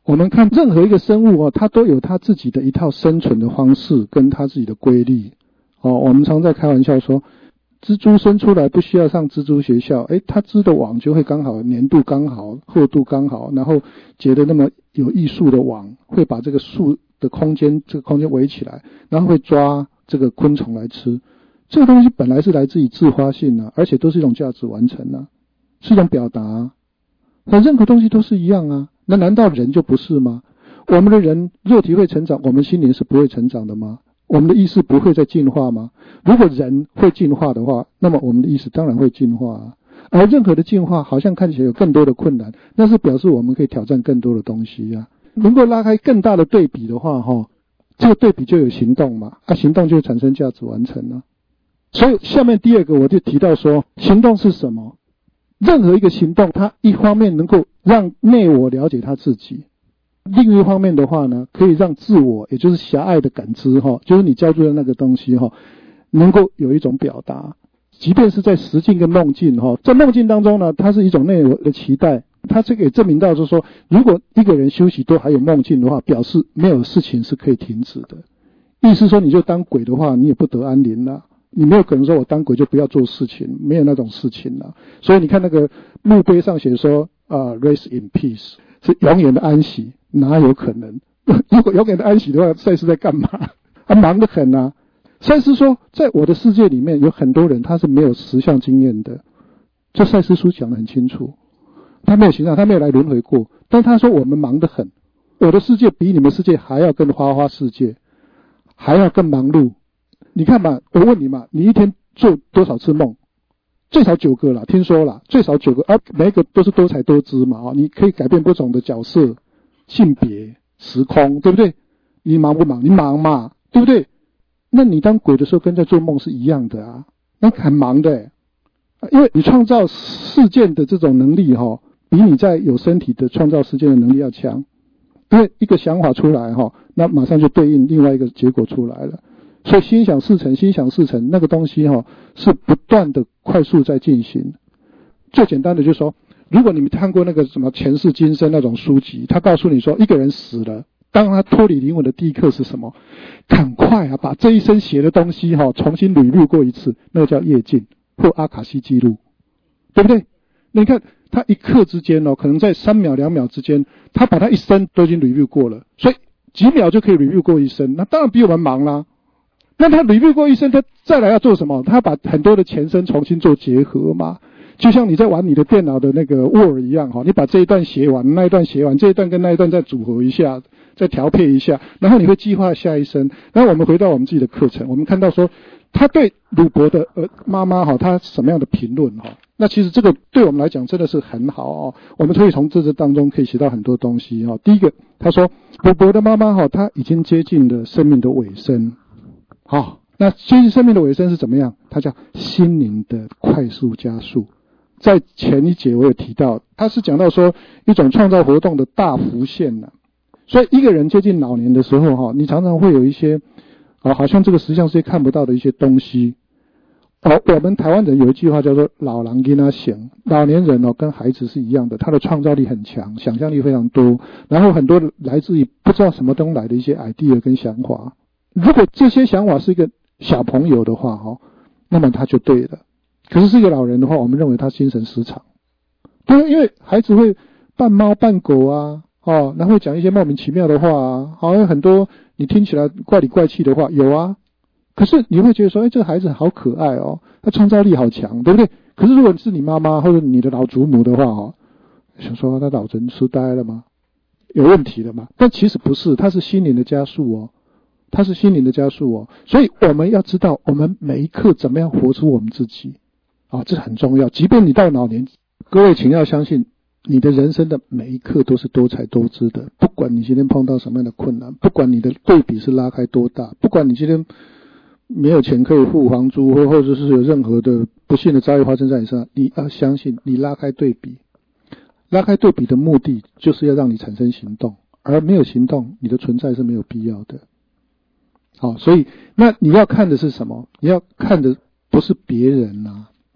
我们看任何一个生物它都有它自己的一套生存的方式跟它自己的规律。我们常在开玩笑说，蜘蛛生出来不需要上蜘蛛学校，它织的网就会刚好粘度刚好，厚度刚好，然后结的那么有艺术的网，会把这个树的空间围起来，然后会抓这个昆虫来吃。这个东西本来是来自于自发性而且都是一种价值完成是一种表达那任何东西都是一样那难道人就不是吗？我们的人肉体会成长，我们心灵是不会成长的吗？我们的意识不会再进化吗？如果人会进化的话，那么我们的意识当然会进化而任何的进化好像看起来有更多的困难，那是表示我们可以挑战更多的东西能够拉开更大的对比的话这个对比就有行动嘛行动就会产生价值完成所以下面第二个我就提到说，行动是什么？任何一个行动它一方面能够让内我了解他自己，另一方面的话呢，可以让自我也就是狭隘的感知就是你教出的那个东西能够有一种表达。即便是在实境跟梦境在梦境当中呢，它是一种内我的期待，它这个也证明到就是说，如果一个人休息都还有梦境的话，表示没有事情是可以停止的。意思说你就当鬼的话，你也不得安宁你没有可能说我当鬼就不要做事情，没有那种事情所以你看那个墓碑上写说rest in peace 是永远的安息，哪有可能？如果永远的安息的话，赛斯在干嘛？忙得很赛斯说在我的世界里面有很多人他是没有实相经验的，这赛斯书讲得很清楚，他没有形象，他没有来轮回过，但他说我们忙得很，我的世界比你们世界还要更花世界，还要更忙碌。你看嘛，我问你嘛，你一天做多少次梦？最少9个啦，听说啦，最少9个每一个都是多彩多姿嘛你可以改变不同的角色、性别、时空，对不对？你忙不忙？你忙嘛，对不对？那你当鬼的时候跟在做梦是一样的那很忙的因为你创造事件的这种能力比你在有身体的创造事件的能力要强。因为一个想法出来那马上就对应另外一个结果出来了。所以心想事成那个东西是不断的快速在进行。最简单的就是说，如果你们看过那个什么前世今生那种书籍，他告诉你说一个人死了，当他脱离灵魂的第一刻是什么？赶快把这一生写的东西重新捋录过一次，那个叫业镜或阿卡西记录，对不对？你看他一刻之间可能在3秒2秒之间，他把他一生都已经捋录过了，所以几秒就可以捋录过一生，那当然比我们忙啦。那他捋录过一生，他再来要做什么？他把很多的前身重新做结合嘛，就像你在玩你的电脑的那个 Word 一样你把这一段写完，那一段写完，这一段跟那一段再组合一下，再调配一下，然后你会计划下一生。那我们回到我们自己的课程，我们看到说他对鲁伯的妈妈他什么样的评论那其实这个对我们来讲真的是很好我们可以从这当中可以学到很多东西第一个，他说鲁伯的妈妈他已经接近了生命的尾声那接近生命的尾声是怎么样？它叫心灵的快速加速。在前一节我有提到，他是讲到说一种创造活动的大浮现所以一个人接近老年的时候你常常会有一些好像这个实际上是看不到的一些东西我们台湾人有一句话叫做老人跟他想，老年人跟孩子是一样的，他的创造力很强，想象力非常多，然后很多来自于不知道什么东西来的一些 idea 跟想法。如果这些想法是一个小朋友的话那么他就对了。可是是一个老人的话，我们认为他精神失常。对，因为孩子会扮猫扮狗然后会讲一些莫名其妙的话好像很多你听起来怪里怪气的话有可是你会觉得说这个孩子好可爱他创造力好强，对不对？可是如果是你妈妈或者你的老祖母的话想说他老人痴呆了吗？有问题了吗？但其实不是，他是心灵的加速它是心灵的加速所以我们要知道我们每一刻怎么样活出我们自己这很重要。即便你到老年，各位请要相信你的人生的每一刻都是多彩多姿的，不管你今天碰到什么样的困难，不管你的对比是拉开多大，不管你今天没有钱可以付房租，或者是有任何的不幸的遭遇发生在你身上，你要相信你拉开对比。拉开对比的目的就是要让你产生行动，而没有行动你的存在是没有必要的所以那你要看的是什么？你要看的不是别人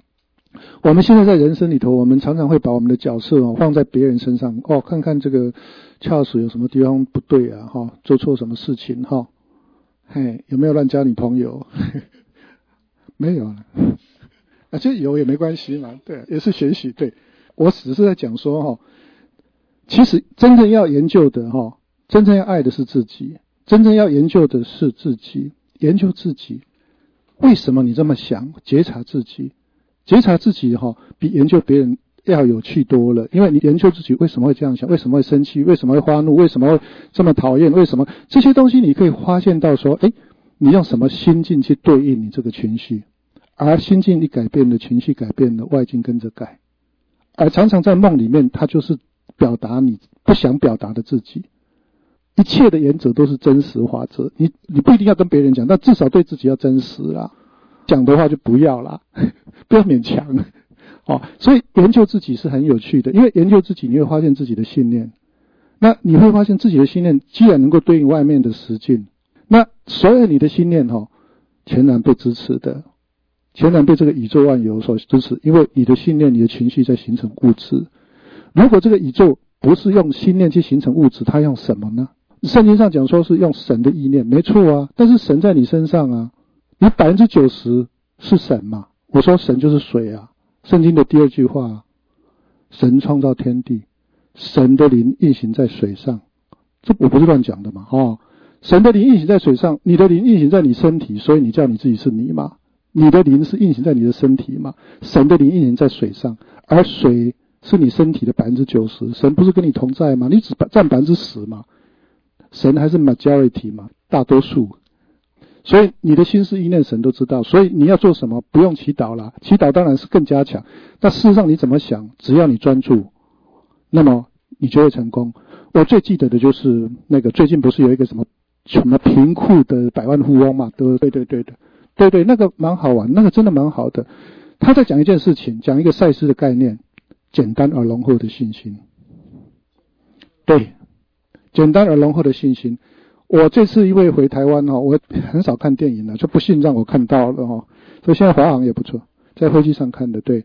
我们现在在人生里头，我们常常会把我们的角色放在别人身上看看这个Charles有什么地方不对啊做错什么事情有没有乱交女朋友没有这有也没关系嘛，对，也是学习。对，我只是在讲说其实真正要研究的真正要爱的是自己，真正要研究的是自己，研究自己为什么你这么想，觉察自己比研究别人要有趣多了。因为你研究自己为什么会这样想，为什么会生气，为什么会发怒，为什么会这么讨厌，为什么这些东西你可以发现到说你用什么心境去对应你这个情绪，而心境一改变了，情绪改变了，外境跟着改。而常常在梦里面，它就是表达你不想表达的自己。一切的原则都是真实法则，你不一定要跟别人讲，但至少对自己要真实啦。讲的话就不要啦不要勉强所以研究自己是很有趣的，因为研究自己你会发现自己的信念，那你会发现自己的信念既然能够对应外面的实境，那所有你的信念全然被支持的，全然被这个宇宙万有所支持，因为你的信念你的情绪在形成物质。如果这个宇宙不是用信念去形成物质，它用什么呢？圣经上讲说是用神的意念，没错啊，但是神在你身上啊，你 90% 是神嘛，我说神就是水啊，圣经的第二句话神创造天地，神的灵运行在水上，这我不是乱讲的嘛神的灵运行在水上，你的灵运行在你身体，所以你叫你自己是你嘛，你的灵是运行在你的身体嘛，神的灵运行在水上，而水是你身体的 90%， 神不是跟你同在吗？你只占 10% 嘛，神还是 majority 嘛，大多数。所以你的心思意念神都知道，所以你要做什么不用祈祷啦，祈祷当然是更加强，但事实上你怎么想，只要你专注，那么你就会成功。我最记得的就是那个最近不是有一个什么贫苦的百万富翁嘛，对，那个蛮好玩，那个真的蛮好的。他在讲一件事情，讲一个赛斯的概念，简单而浓厚的信心。对，简单而浓厚的信心。我这次因为回台湾我很少看电影了，就不幸让我看到了所以现在华航也不错，在飞机上看的。对，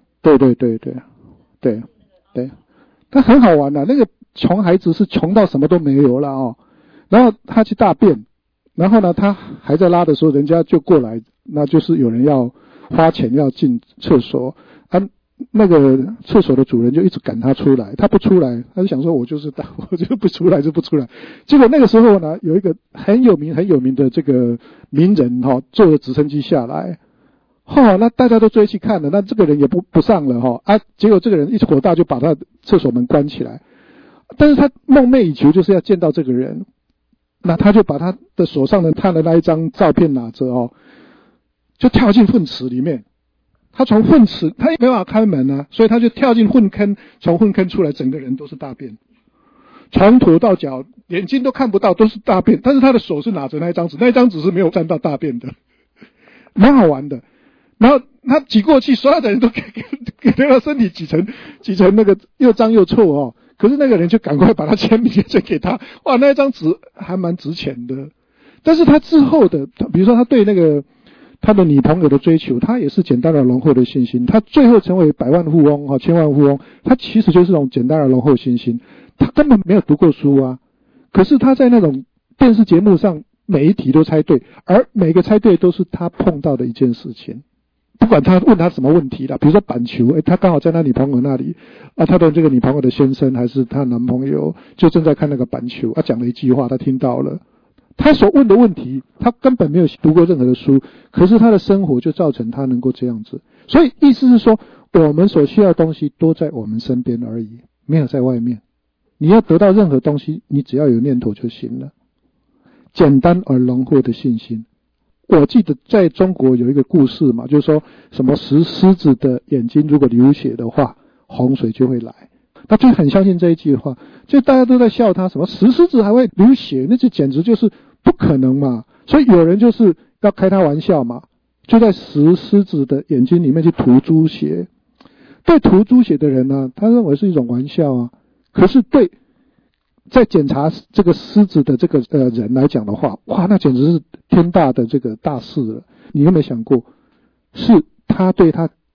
但很好玩的，那个穷孩子是穷到什么都没有了然后他去大便，然后呢他还在拉的时候，人家就过来，那就是有人要花钱要进厕所那个厕所的主人就一直赶他出来，他不出来，他就想说我就不出来就不出来。结果那个时候呢，有一个很有名的这个名人坐着直升机下来那大家都追去看了，那这个人也不上了结果这个人一火大就把他厕所门关起来，但是他梦寐以求就是要见到这个人，那他就把他的手上的他的那一张照片拿着就跳进粪池里面。他从粪池，他也没办法开门啊，所以他就跳进粪坑，从粪坑出来，整个人都是大便，从头到脚眼睛都看不到，都是大便，但是他的手是拿着那一张纸，那一张纸是没有沾到大便的，蛮好玩的。然后他挤过去，所有的人都给他身体挤成那个又脏又臭可是那个人就赶快把他签名再给他，哇，那一张纸还蛮值钱的。但是他之后的，比如说他对那个他的女朋友的追求，他也是简单而浓厚的信心。他最后成为百万富翁千万富翁，他其实就是这种简单而浓厚的信心。他根本没有读过书啊，可是他在那种电视节目上每一题都猜对，而每个猜对都是他碰到的一件事情。不管他问他什么问题啦，比如说板球，他刚好在他女朋友那里他的这个女朋友的先生还是他男朋友就正在看那个板球，讲了一句话，他听到了。他所问的问题，他根本没有读过任何的书，可是他的生活就造成他能够这样子。所以意思是说，我们所需要的东西都在我们身边而已，没有在外面。你要得到任何东西，你只要有念头就行了。简单而浓厚的信心。我记得在中国有一个故事嘛，就是说什么石狮子的眼睛如果流血的话，洪水就会来。他就很相信这一句话，就大家都在笑他，什么石狮子还会流血，那就简直就是不可能嘛。所以有人就是要开他玩笑嘛，就在石狮子的眼睛里面去涂猪血。对涂猪血的人呢，他认为是一种玩笑啊。可是对在检查这个狮子的这个人来讲的话，哇，那简直是天大的这个大事了。你有没有想过，是他对他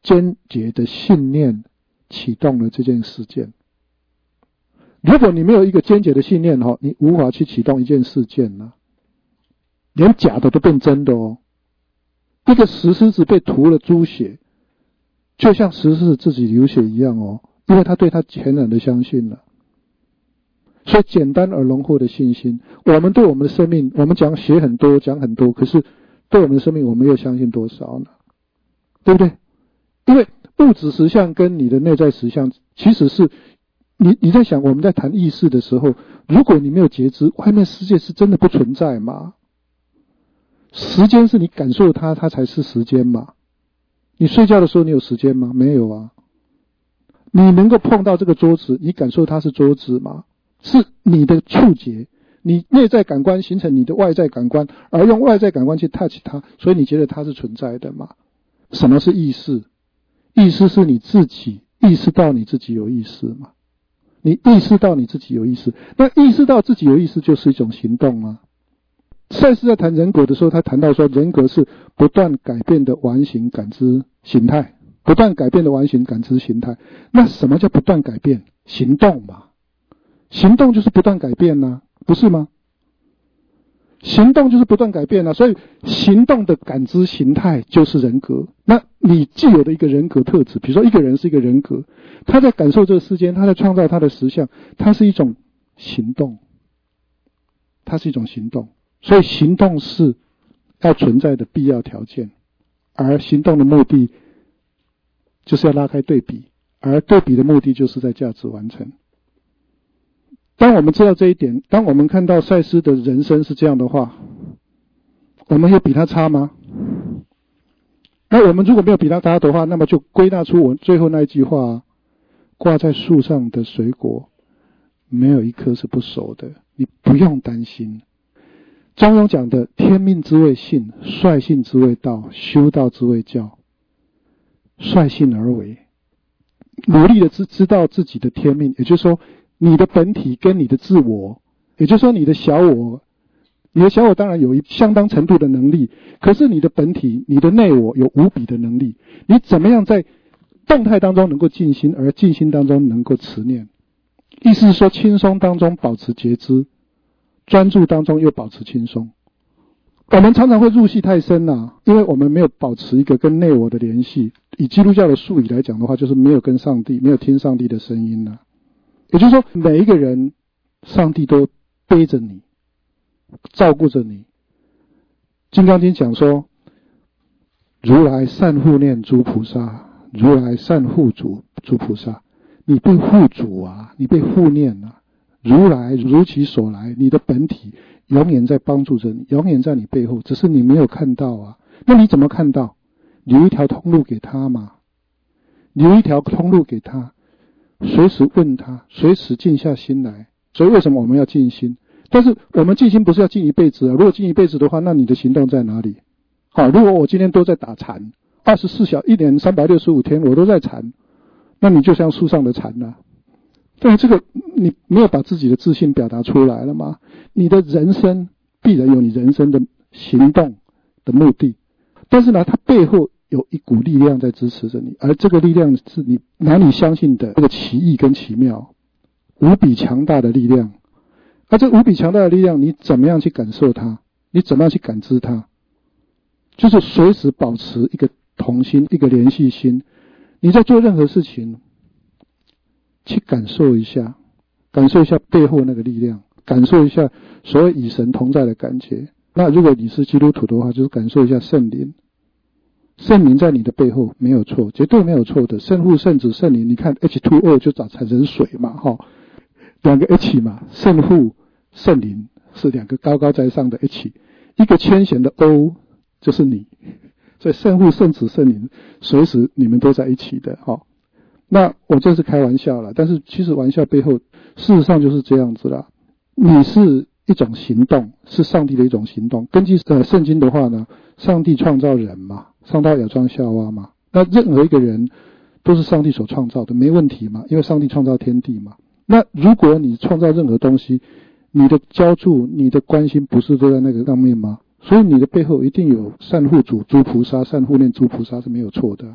坚决的信念启动了这件事件。如果你没有一个坚决的信念，你无法去启动一件事件啊，连假的都变真的哦。一个石狮子被涂了猪血，就像石狮子自己流血一样哦，因为他对他全然的相信了。所以简单而浓厚的信心，我们对我们的生命，我们写很多讲很多，可是对我们的生命我们又相信多少呢？对不对？因为物质实相跟你的内在实相其实是你在想，我们在谈意识的时候，如果你没有觉知，外面世界是真的不存在吗？时间是你感受它，它才是时间嘛。你睡觉的时候你有时间吗？没有啊。你能够碰到这个桌子，你感受它是桌子吗？是你的触觉，你内在感官形成你的外在感官，而用外在感官去 touch 它，所以你觉得它是存在的嘛？什么是意识？意识是你自己意识到你自己有意识嘛？你意识到你自己有意识，那意识到自己有意识就是一种行动啊。赛斯在谈人格的时候，他谈到说，人格是不断改变的完形感知形态，不断改变的完形感知形态。那什么叫不断改变？行动嘛。行动就是不断改变啊，不是吗？行动就是不断改变啊，所以行动的感知形态就是人格。那你既有的一个人格特质，比如说一个人是一个人格，他在感受这个世间，他在创造他的实相，他是一种行动，它是一种行动。所以行动是要存在的必要条件，而行动的目的就是要拉开对比，而对比的目的就是在价值完成。当我们知道这一点，当我们看到赛斯的人生是这样的话，我们有比他差吗？那我们如果没有比他差的话，那么就归纳出我最后那一句话，挂在树上的水果没有一颗是不熟的，你不用担心。中庸讲的天命之谓性，率性之谓道，修道之谓教。率性而为，努力的知道自己的天命，也就是说你的本体跟你的自我，也就是说你的小我，你的小我当然有相当程度的能力，可是你的本体，你的内我有无比的能力。你怎么样在动态当中能够静心，而静心当中能够持念？意思是说，轻松当中保持觉知，专注当中又保持轻松。我们常常会入戏太深啊，因为我们没有保持一个跟内我的联系。以基督教的术语来讲的话，就是没有跟上帝，没有听上帝的声音啊。也就是说，每一个人，上帝都背着你，照顾着你。金刚经讲说，如来善护念诸菩萨，如来善护诸菩萨。你被护主啊，你被护念啊。如来如其所来，你的本体永远在帮助着你，永远在你背后，只是你没有看到啊。那你怎么看到？留一条通路给他嘛，留一条通路给他，随时问他，随时静下心来。所以为什么我们要静心？但是我们静心不是要静一辈子啊。如果静一辈子的话，那你的行动在哪里？好，如果我今天都在打禅，24小1年365天我都在禅，那你就像树上的禅啊。但是这个你没有把自己的自信表达出来了吗？你的人生必然有你人生的行动的目的，但是呢，它背后有一股力量在支持着你，而这个力量是你难以相信的这个奇异跟奇妙，无比强大的力量。而这无比强大的力量，你怎么样去感受它？你怎么样去感知它？就是随时保持一个同心，一个联系心。你在做任何事情，去感受一下背后那个力量，感受一下所谓与神同在的感觉。那如果你是基督徒的话，就是感受一下圣灵。圣灵在你的背后没有错，绝对没有错的。圣父、圣子、圣灵，你看 H2O 就产生水嘛，两个 H 嘛，圣父、圣灵是两个高高在上的 H， 一个牵弦的 O 就是你。所以圣父、圣子、圣灵随时你们都在一起的。那我这是开玩笑啦，但是其实玩笑背后事实上就是这样子啦。你是一种行动，是上帝的一种行动。根据圣经的话呢，上帝创造人嘛，创造亚当夏娃嘛，那任何一个人都是上帝所创造的，没问题嘛，因为上帝创造天地嘛。那如果你创造任何东西，你的浇筑、你的关心不是都在那个上面吗？所以你的背后一定有善护主诸菩萨，善护念诸菩萨是没有错的。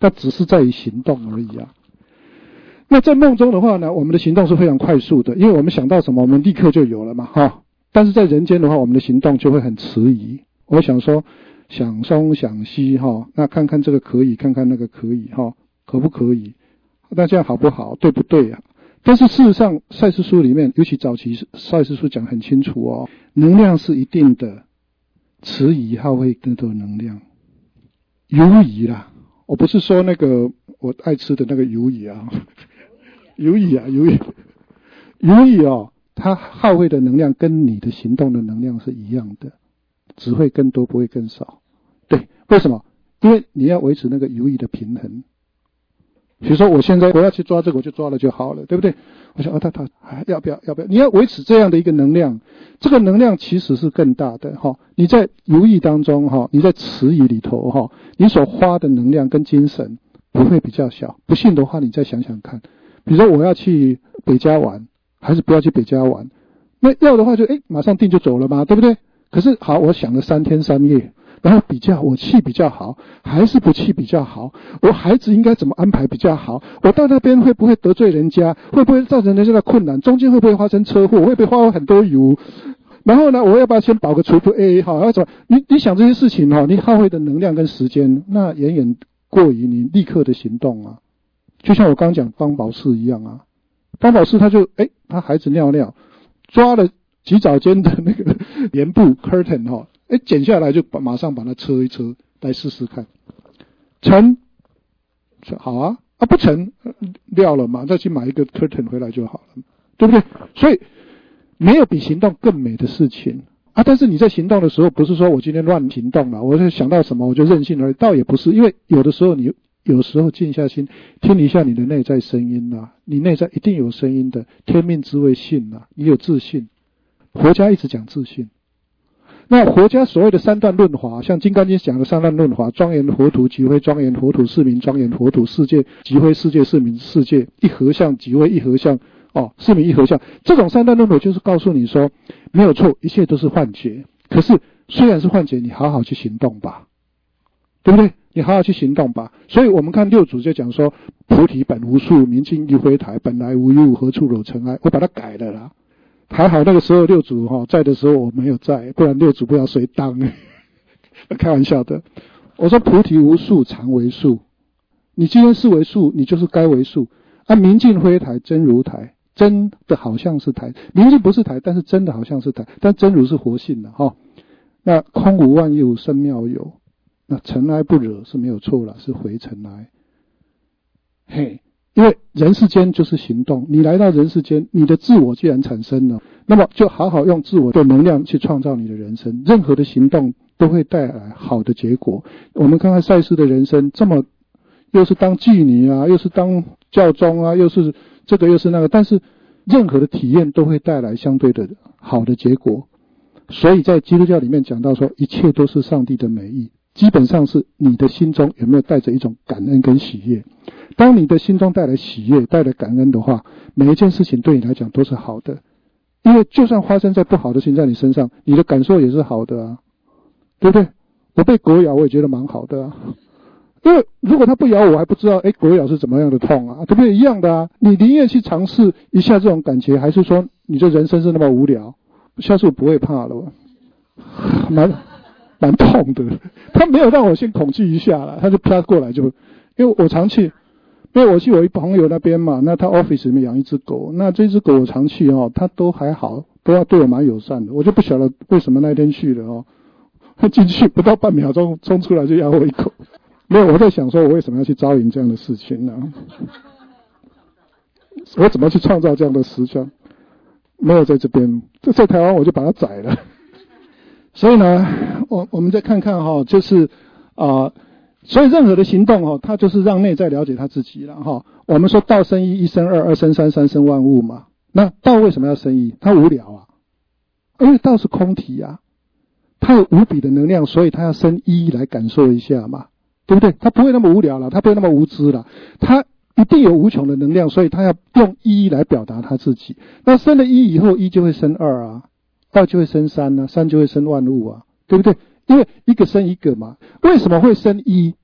那只是在于行动而已啊。那在梦中的话呢，我们的行动是非常快速的，因为我们想到什么，我们立刻就有了嘛，哈。但是在人间的话，我们的行动就会很迟疑。我想说，想东想西，哈，那看看这个可以，看看那个可以，哈，可不可以？那这样好不好？对不对啊？但是事实上，赛斯书里面，尤其早期赛斯书讲很清楚哦，能量是一定的，迟疑耗费更多能量。游移啦，我不是说那个我爱吃的那个鱿鱼啊，鱿鱼哦，它耗费的能量跟你的行动的能量是一样的，只会更多不会更少。对，为什么？因为你要维持那个鱿鱼的平衡。比如说我现在我要去抓这个，我就抓了就好了，对不对？我想他要不要？你要维持这样的一个能量，这个能量其实是更大的哈。你在游艺当中哈，你在迟疑里头哈，你所花的能量跟精神不会比较小。不信的话，你再想想看。比如说我要去北加玩，还是不要去北加玩？那要的话就马上订就走了嘛，对不对？可是好，我想了3天3夜。然后比较我去比较好，还是不去比较好？我孩子应该怎么安排比较好？我到那边会不会得罪人家？会不会造成人家的困难？中间会不会发生车祸？会不会花很多油？然后呢，我要不要先保个储备 A 好？要怎么？你想这些事情哈，你耗费的能量跟时间，那远远过于你立刻的行动啊。就像我刚刚讲方宝士一样啊，方宝士他就他孩子尿尿，抓了洗澡间的那个帘布 curtain 哈。剪下来就马上把它车一车来试试看，成好啊，不成撂了嘛，再去买一个 curtain 回来就好了，对不对？所以没有比行动更美的事情啊。但是你在行动的时候，不是说我今天乱行动了，我就想到什么我就任性而已，倒也不是，因为有的时候你有时候静下心听一下你的内在声音啊，你内在一定有声音的，天命之谓性啊，你有自信。佛家一直讲自信。那佛家所谓的3段论华，像《金刚经》讲的3段论华，庄严佛土即非庄严佛土，是名庄严佛土；世界即非世界，是名世界；一合相即非一合相，是名一合相。这种3段论华就是告诉你说，没有错，一切都是幻觉。可是虽然是幻觉，你好好去行动吧，对不对？你好好去行动吧。所以我们看六祖就讲说，菩提本无树，明镜亦非台，本来无一物，何处惹尘埃？我把它改了啦。还好那个时候六祖在的时候我没有在，不然六祖不知道谁当开玩笑的。我说菩提无树，常为树。你今天是为树，你就是该为树啊。明镜非台，真如台。真的好像是台，明镜不是台，但是真的好像是台，但真如是活性的哈。那空无万有，生妙有。那尘埃不惹是没有错了，是回尘埃。嘿。因为人世间就是行动，你来到人世间，你的自我既然产生了，那么就好好用自我的能量去创造你的人生。任何的行动都会带来好的结果。我们看看赛斯的人生，这么又是当妓女啊，又是当教宗啊，又是这个又是那个，但是任何的体验都会带来相对的好的结果。所以在基督教里面讲到说，一切都是上帝的美意，基本上是你的心中有没有带着一种感恩跟喜悦。当你的心中带来喜悦，带来感恩的话，每一件事情对你来讲都是好的。因为就算发生在不好的事情在你身上，你的感受也是好的啊，对不对？我被狗咬我也觉得蛮好的啊，因为如果它不咬我还不知道狗咬是怎么样的痛啊，对不对？一样的啊。你宁愿去尝试一下这种感觉，还是说你这人生是那么无聊？下次我不会怕了，蛮痛的。他没有让我先恐惧一下了，他就啪过来就，因为我常去。因为我去我一朋友那边嘛，那他 office 里面养一只狗，那这只狗我常去他都还好，都要对我蛮友善的。我就不晓得为什么那天去了进去不到半秒钟冲出来就咬我一口。没有，我在想说我为什么要去招引这样的事情呢？我怎么去创造这样的实相？没有在这边，在台湾我就把它宰了。所以呢，我们再看看就是所以任何的行动它就是让内在了解他自己了我们说道生一，一生二，二生三，三生万物嘛。那道为什么要生一？他无聊啊，因为道是空体啊，他有无比的能量，所以他要生一来感受一下嘛，对不对？他不会那么无聊了，他不会那么无知了，他一定有无穷的能量，所以他要用一来表达他自己。那生了一以后，一就会生二啊，二就会生三啊，三就会生万物啊，对不对？因为一个生一个嘛。为什么会生一？因为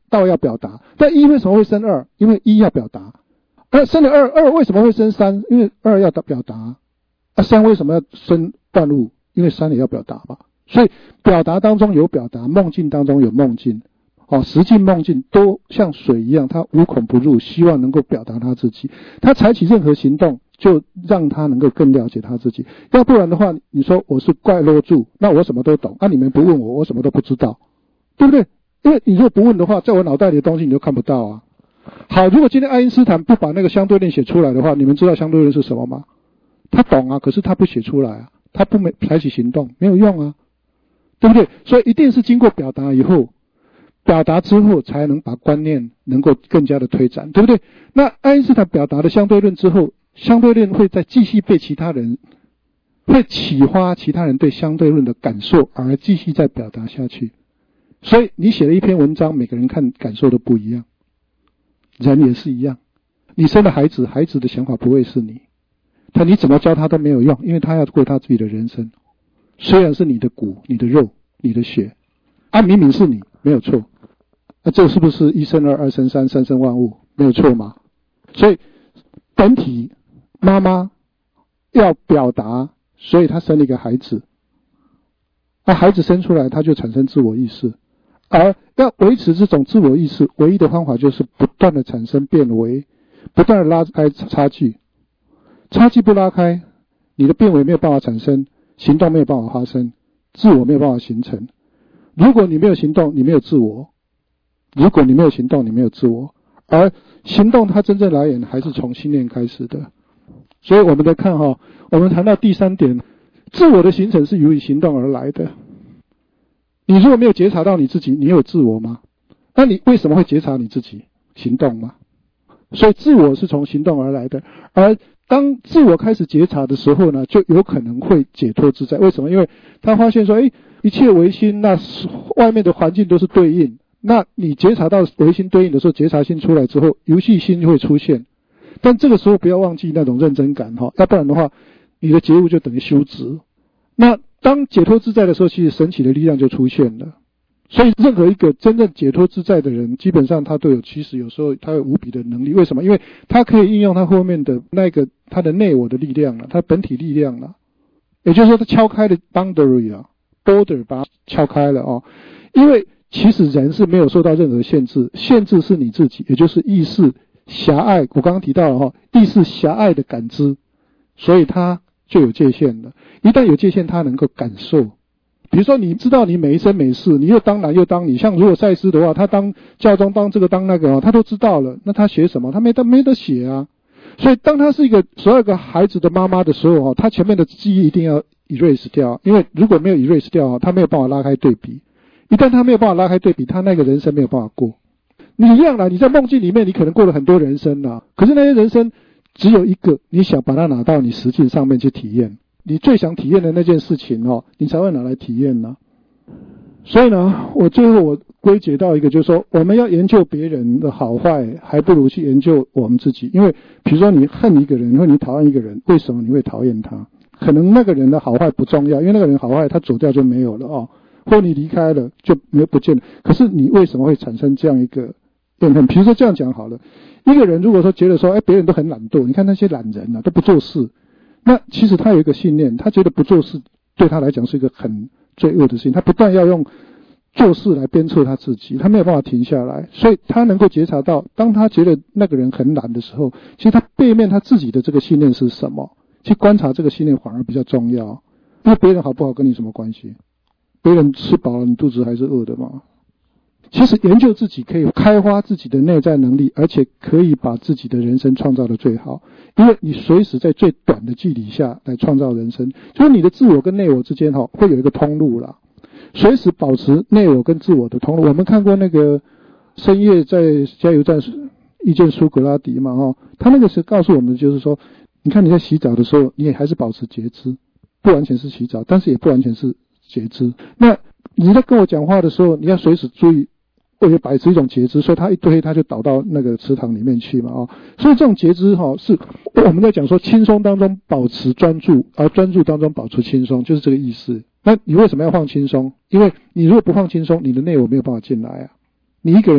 道要表达。但一为什么会生二？因为一要表达。生了二为什么会生三？因为二要表达。三为什么要生万物？因为三也要表达嘛。所以表达当中有表达，梦境当中有梦境。实境梦境都像水一样，他无孔不入，希望能够表达他自己。他采取任何行动，就让他能够更了解他自己。要不然的话，你说我是怪落住，那我什么都懂，你们不问我，我什么都不知道，对不对？因为你如果不问的话，在我脑袋里的东西你就看不到啊。好，如果今天爱因斯坦不把那个相对论写出来的话，你们知道相对论是什么吗？他懂啊，可是他不写出来啊，他不采取行动，没有用啊，对不对？所以一定是经过表达以后，表达之后才能把观念能够更加的推展，对不对？那爱因斯坦表达了相对论之后，相对论会再继续被其他人，会启发其他人对相对论的感受，而继续再表达下去。所以你写了一篇文章，每个人看感受都不一样。人也是一样，你生了孩子，孩子的想法不会是你怎么教他都没有用，因为他要过他自己的人生。虽然是你的骨、你的肉、你的血，明明是你，没有错。这是不是一生二，二生三，三生万物？没有错嘛？所以本体妈妈要表达，所以她生了一个孩子。孩子生出来，他就产生自我意识。而要维持这种自我意识，唯一的方法就是不断的产生变为，不断的拉开差距。差距不拉开，你的变为没有办法产生，行动没有办法发生，自我没有办法形成。如果你没有行动，你没有自我；如果你没有行动，你没有自我。而行动它真正来源还是从心念开始的。所以我们来看我们谈到第三点，自我的形成是由于行动而来的。你如果没有觉察到你自己，你有自我吗？那你为什么会觉察你自己？行动吗？所以自我是从行动而来的。而当自我开始觉察的时候呢，就有可能会解脱自在。为什么？因为他发现说一切唯心，那外面的环境都是对应。那你觉察到唯心对应的时候，觉察心出来之后，游戏心就会出现。但这个时候不要忘记那种认真感要不然的话，你的觉悟就等于休止。那当解脱自在的时候，其实神奇的力量就出现了。所以任何一个真正解脱自在的人，基本上他都有，其实有时候他有无比的能力。为什么？因为他可以应用他后面的那个他的内我的力量他本体力量也就是说他敲开了 boundary border 把它敲开了因为其实人是没有受到任何限制，限制是你自己，也就是意识狭隘。我刚刚提到了意识狭隘的感知，所以他就有界限了。一旦有界限，他能够感受。比如说你知道你每一生每世，你又当男又当女，像如果赛斯的话，他当教宗当这个当那个他都知道了，那他写什么？他没得写啊。所以当他是一个12个孩子的妈妈的时候他前面的记忆一定要 erase 掉，因为如果没有 erase 掉他没有办法拉开对比。一旦他没有办法拉开对比，他那个人生没有办法过。你一样啦，你在梦境里面你可能过了很多人生啦，可是那些人生只有一个，你想把它拿到你实际上面去体验，你最想体验的那件事情你才会拿来体验呢。所以呢，我最后我归结到一个，就是说我们要研究别人的好坏，还不如去研究我们自己。因为比如说你恨一个人或你讨厌一个人，为什么你会讨厌他？可能那个人的好坏不重要，因为那个人好坏他走掉就没有了或你离开了就没有不见了。可是你为什么会产生这样一个怨恨？比如说这样讲好了，一个人如果说觉得说别人都很懒惰，你看那些懒人都不做事，那其实他有一个信念，他觉得不做事对他来讲是一个很罪恶的事情，他不但要用做事来鞭策他自己，他没有办法停下来。所以他能够觉察到，当他觉得那个人很懒的时候，其实他背面他自己的这个信念是什么，去观察这个信念反而比较重要。因为别人好不好跟你什么关系？别人吃饱了你肚子还是饿的嘛。其实研究自己可以开发自己的内在能力，而且可以把自己的人生创造的最好。因为你随时在最短的距离下来创造人生，就是你的自我跟内我之间会有一个通路啦，随时保持内我跟自我的通路。我们看过那个深夜在加油站遇见苏格拉底嘛他那个是告诉我们就是说，你看你在洗澡的时候，你也还是保持觉知，不完全是洗澡，但是也不完全是觉知。那你在跟我讲话的时候，你要随时注意，为了保持一种觉知，所以他一堆他就倒到那个池塘里面去嘛所以这种觉知是我们在讲说轻松当中保持专注，而专注当中保持轻松，就是这个意思。那你为什么要放轻松？因为你如果不放轻松，你的内我没有办法进来你一个人在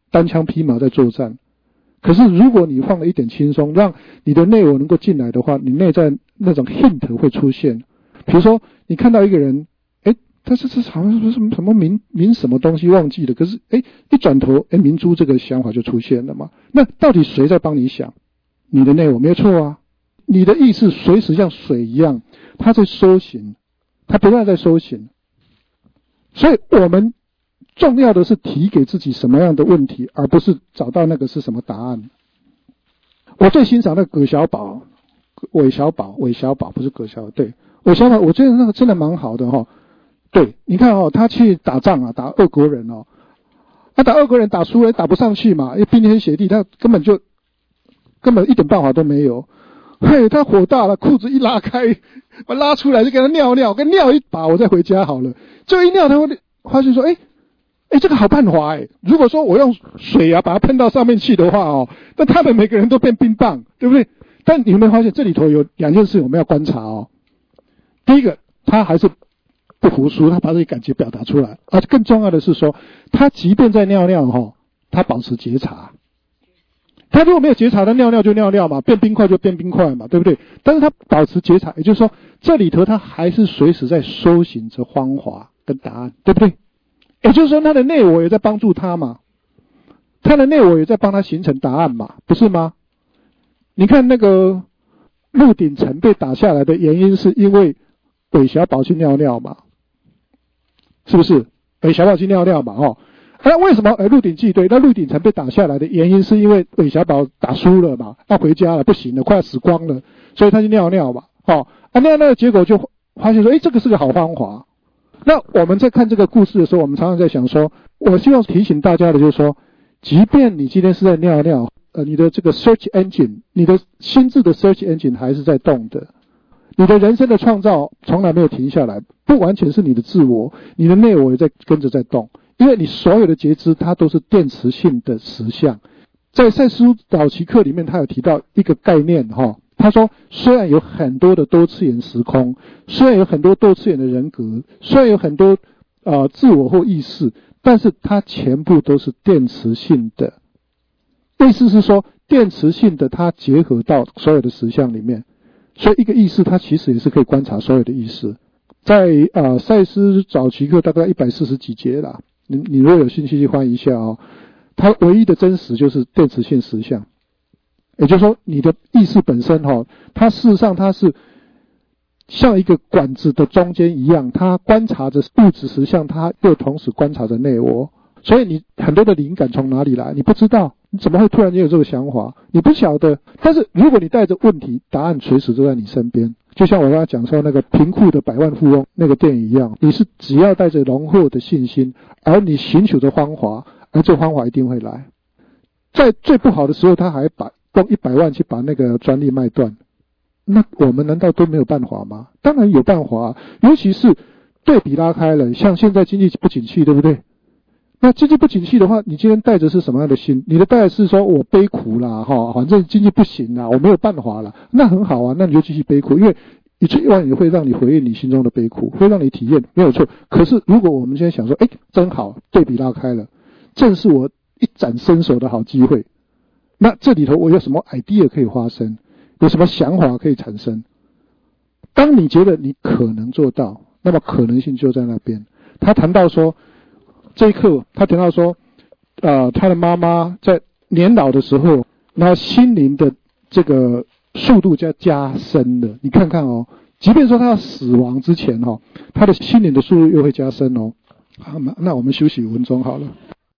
单枪匹马在作战。可是如果你放了一点轻松，让你的内我能够进来的话，你内在那种 hint 会出现。比如说你看到一个人，他这好像是什么明什么东西忘记了，可是一转头，明珠这个想法就出现了嘛。那到底谁在帮你想？你的内我没有错啊，你的意识随时像水一样，它在收行，它不断在收行。所以我们重要的是提给自己什么样的问题，而不是找到那个是什么答案。我最欣赏那个韦小宝不是葛小，对，韦小宝，我觉得那个真的蛮好的哈。对，你看他去打仗啊，打俄国人他打俄国人打输了，打不上去嘛，因为冰天雪地，他根本一点办法都没有。他火大了，裤子一拉开，我拉出来就给他尿尿，跟尿一把，我再回家好了。就一尿，他会发现说，这个好办法如果说我用水把它喷到上面去的话那他们每个人都变冰棒，对不对？但你有没有发现这里头有两件事我们要观察第一个，他还是不服输，他把自己感觉表达出来，而更重要的是说，他即便在尿尿他保持觉察。他如果没有觉察，他尿尿就尿尿嘛，变冰块就变冰块嘛，对不对？但是他保持觉察，也就是说，这里头他还是随时在搜寻着方法跟答案，对不对？也就是说，他的内我也在帮助他嘛，他的内我也在帮他形成答案嘛，不是吗？你看那个鹿鼎城被打下来的原因，是因为韦小宝去尿尿嘛，是不是？韦小宝去尿尿嘛，那为什么鹿鼎记对？那鹿鼎城被打下来的原因是因为韦小宝打输了嘛，要回家了，不行了，快要死光了，所以他去尿尿嘛。尿尿的结果就发现说，这个是个好方法。那我们在看这个故事的时候，我们常常在想说，我希望提醒大家的就是说，即便你今天是在尿尿，你的这个 search engine， 你的心智的 search engine 还是在动的。你的人生的创造从来没有停下来，不完全是你的自我，你的内我也在跟着在动。因为你所有的觉知，它都是电磁性的实相。在赛斯早期课里面，他有提到一个概念他说，虽然有很多的多次元时空，虽然有很多多次元的人格，虽然有很多自我或意识，但是它全部都是电磁性的。意思是说，电磁性的它结合到所有的实相里面，所以一个意识它其实也是可以观察所有的意识。在赛斯早期课大概140几节啦。你如果有兴趣去翻一下它唯一的真实就是电磁性实相。也就是说，你的意识本身它事实上它是像一个管子的中间一样，它观察着物质实相，它又同时观察着内我。所以你很多的灵感从哪里来，你不知道，你怎么会突然间有这个想法？你不晓得。但是如果你带着问题，答案随时都在你身边。就像我刚才讲说那个贫苦的百万富翁那个电影一样，你是只要带着浓厚的信心，而你寻求着方法，而这方法一定会来。在最不好的时候，他还用100万去把那个专利卖断。那我们难道都没有办法吗？当然有办法尤其是对比拉开了，像现在经济不景气，对不对？那经济不景气的话，你今天带着是什么样的心？你的带是说我悲苦啦反正经济不行啦，我没有办法啦，那很好啊，那你就继续悲苦，因为一句万语会让你回应你心中的悲苦，会让你体验，没有错。可是如果我们现在想说，真好，对比拉开了，正是我一展身手的好机会。那这里头我有什么 idea 可以发生，有什么想法可以产生？当你觉得你可能做到，那么可能性就在那边。他谈到说，这一刻他谈到说，他的妈妈在年老的时候，那心灵的这个速度加深了。你看看即便说他要死亡之前他的心灵的速度又会加深好，那我们休息5分钟好了。